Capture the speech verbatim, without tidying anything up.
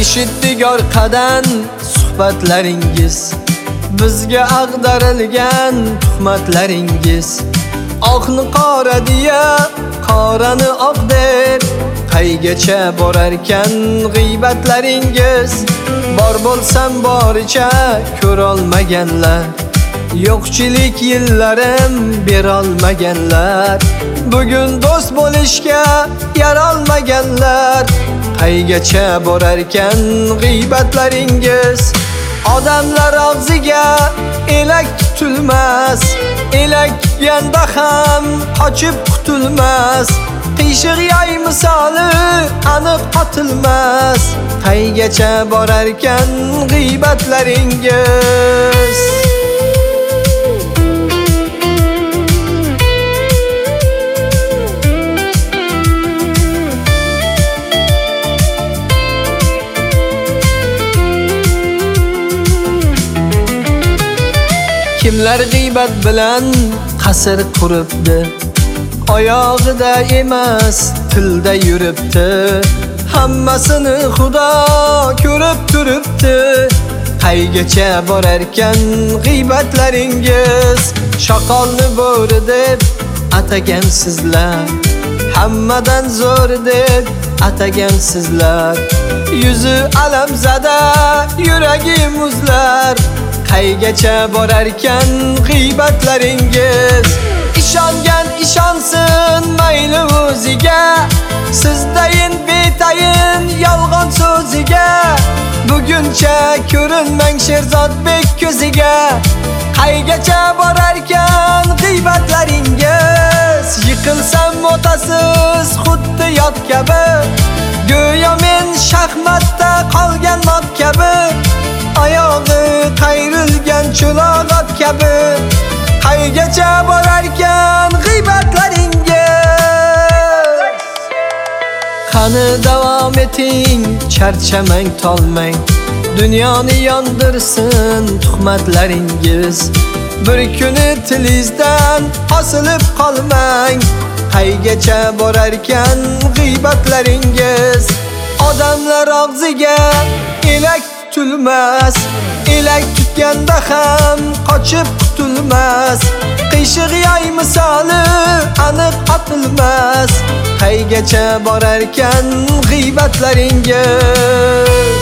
eshitdik orqadan suhbatlaringiz, bizga ag'darilgan tuhmatlaringiz. Oqni qora deya, qorani oq deb, qaygacha borarkan g'iybatlaringiz. Bor bo'lsam boricha ko'rolmaganlar, yo'qchilik yillarim berolmaganlar, bugun do'st bo'lishga yarolmaganlar. Qaygacha borarkan g'iybatlaringiz. Odamlar og'ziga elak tutilmas, elak yanda ham qochib qutulmas. Qiyshiq yoy misoli aniq otilmas. Qaygacha borarkan g'iybatlaringiz. Kimlar g'iybat bilan qasr quribdi, oyog'ida emas tilda yuribdi. Hammasini Xudo ko'rib turibdi. Qaygacha borarkan g'iybatlaringiz. Shoqolni bo'ri deb atagansizlar, hammadan zo'r deb atagansizlar. Yuzi alamzada, yuragi muzlar. Qaygacha borarkan g'iybatlaringiz. Ishongan ishonsin mayli o'ziga, sizdayin betayin yolg'on so'ziga. Buguncha ko'rinmang Sherzodbek ko'ziga. Qaygacha borarkan g'iybatlaringiz. Yiqilsam otasiz xuddi yot kabi, go'yo men shaxmatda qolgan mot kabi. Oyog'i qayrilgan cho'loq kabi. Qaygacha borarkan g'iybatlaringiz. Qani davom eting, charchamang, tolmang. Dunyoni yondirsin tuhmatlaringiz. Bir kuni tilingizdan osilib qolmang. Qaygacha borarkan g'iybatlaringiz. Odamlar og'ziga elak tutilmas, elak tutganda ham qochib qutulmas. Qiyshiq yoy misoli aniq otilmas. Qaygacha borarkan g'iybatlaringiz.